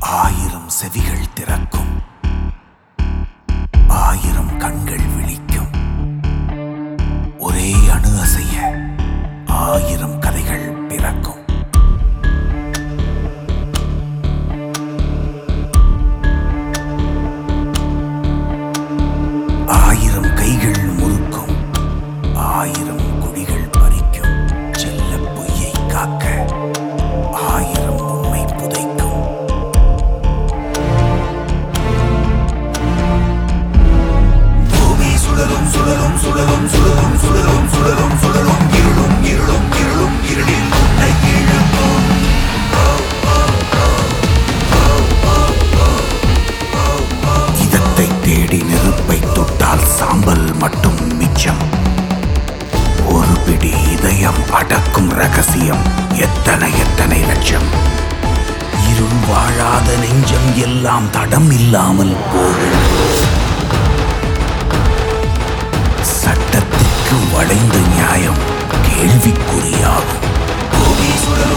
ஆயிரம் செவிகள் திறக்கும், ஆயிரம் கண்கள் விழிக்கும். ஒரே அணு அசைய ஆயிரம் கதைகள் பிறக்கும். ஆயிரம் கைகள் முறுக்கும், ஆயிரம் கொடிகள் பறிக்கும். செல்ல பொய்யை காக்க ஆயிரம் உண்மை புதைக்கும். பூமி சுழலும் சுழலும் சுழலும் சுழலும் சுழலும் சுழலும் சுழலும் இருளும் இருளும் இருளும் இருளில் உன்னை இழுக்கும். இதத்தை தேடி நெருப்பை தொட்டால் சாம்பல் மட்டும் மிச்சம். ஒரு பிடி இதயம் அடக்கும் ரகசியம் எத்தனை எத்தனை லட்சம். இருள் வாழாத நெஞ்சம் எல்லாம் தடம் இல்லாமல் போகும். சட்டத்துக்கு வளைந்த நியாயம் கேள்விக்குறியாகும். பூமி சுழலும்